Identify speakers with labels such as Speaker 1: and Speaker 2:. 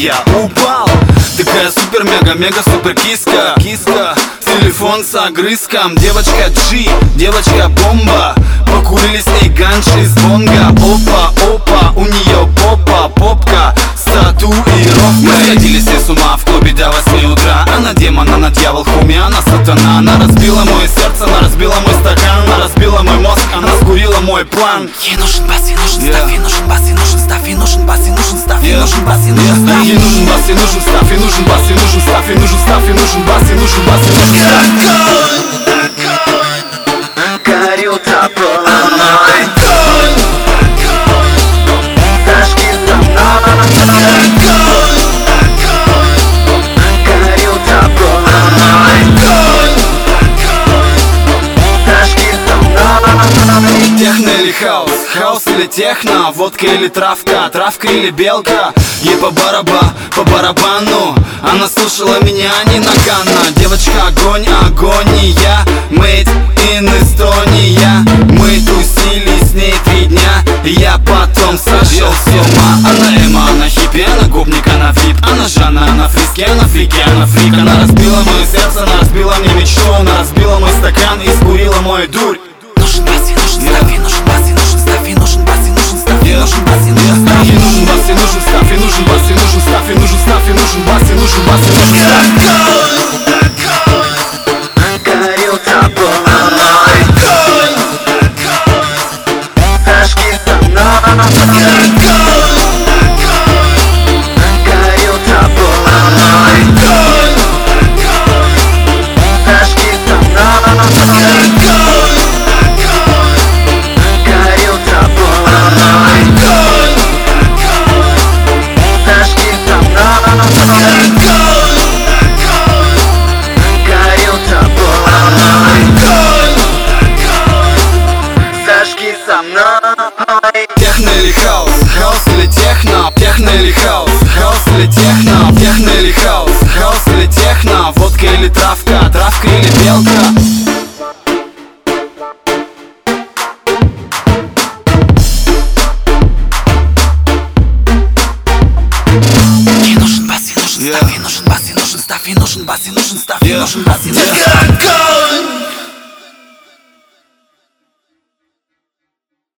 Speaker 1: я упал. Такая супер-мега-мега-супер киска, телефон с огрызком. Девочка G, девочка бомба. Покурили с ней ганши из бонга. Опа, у нее попка с татуировкой. Мы сходили все с ума в клубе до 8 утра. Она демон, она дьявол, хуми, она сатана. Она разбила мое сердце, она разбила мой стакан. Она разбила мой мозг, она скурила мой план.
Speaker 2: Ей нужен бас, ей нужен став, ей нужен бас, ей нужен став, ей нужен бас, ей нужен став, ей нужен бас, ей нужен став.
Speaker 1: Ей нужен бас, ей нужен став, ей нужен бас, ей нужен став, ей нужен став, ей нужен бас, ей нужен бас, ей нужен став.
Speaker 2: Горю тобой, зажги со мной. Горю тобой, зажги со мной.
Speaker 1: Техно или хаус, хаус или техно, водка или травка, травка или белка. Ей по барабану, она слушала меня не нагано. Девочка огонь, агония, made in Estonia. Мы тусили с ней 3 дня, и я потом сошел с ума. Она эмо, она хиппи, она гопник, она вип. Она Жанна, она фриски, она фрики, она фрик. Она разбила мое сердце, она разбила мне мечту. Она разбила мой стакан и скурила мою дурь.
Speaker 2: Нужен бас, ей нужен став, ей нужен бас, ей нужен став, ей нужен бас, ей нужен став, ей нужен бас, ей нужен став.
Speaker 1: Ей нужен бас, ей нужен став, ей нужен бас, ей нужен став, ей нужен став, ей нужен бас, ей нужен бас, ей нужен став.
Speaker 2: Горю тобой, зажги со мной. Горю тобой, зажги со мной. Горю тобой, зажги со мной. Горю тобой, зажги со мной.
Speaker 1: Техно или хаус, хаус или техно, техно или хаус, хаус или техно, техно или хаус, хаус или техно, водка или травка, травка или белка.
Speaker 2: Ей нужен бас, ей нужен став, ей нужен бас, ей нужен став, ей нужен бас, ей нужен став, ей нужен бас, ей нужен став.